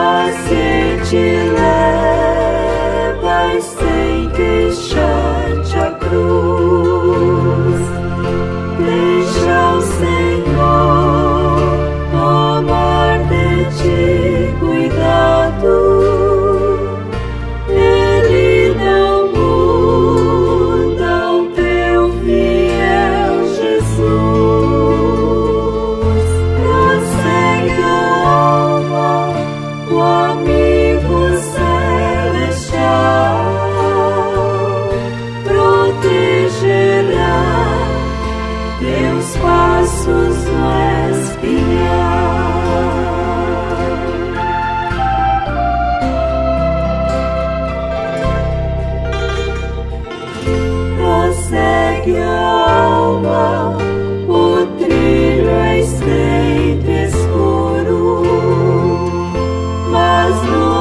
paciente levas sem queixar-te a cruz. Deixa o Senhor tomar de ti cuidado. Ele não muda o teu fiel Jesus. Prossegue a alma, o amigo celestial protegerá teus passos no espinhal. Prossegue a alma, o trilho é estreito e escuro, mas no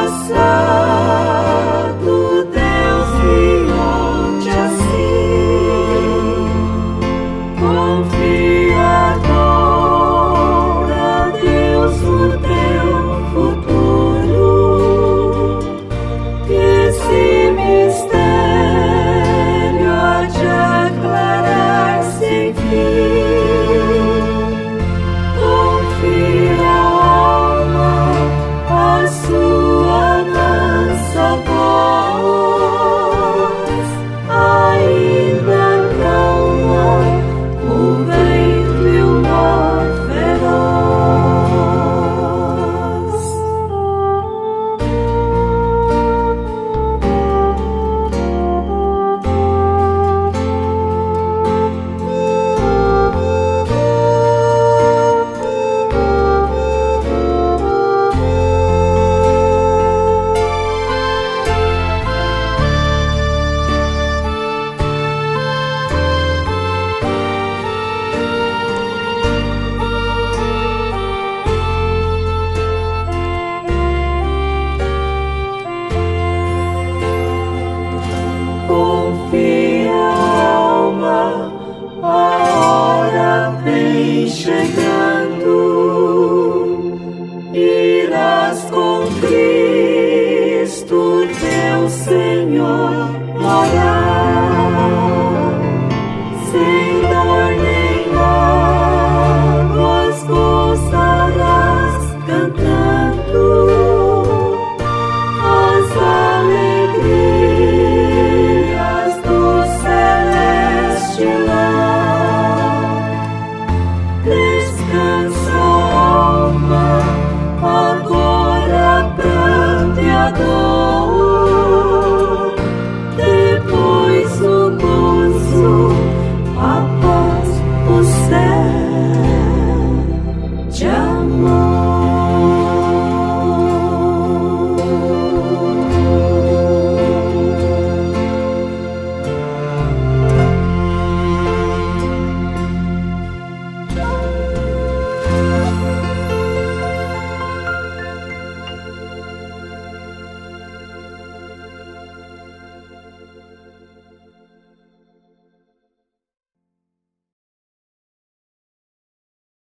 passado Deus guiou-te assim. Confia agora, Deus, no teu futuro, que esse mistério há de aclarar sem fim. Confia, alma, a sua mansa voz, ainda calma o vento e o mar feroz. Confia, alma, a hora vem chegando. Irás com Cristo, teu Senhor, morar.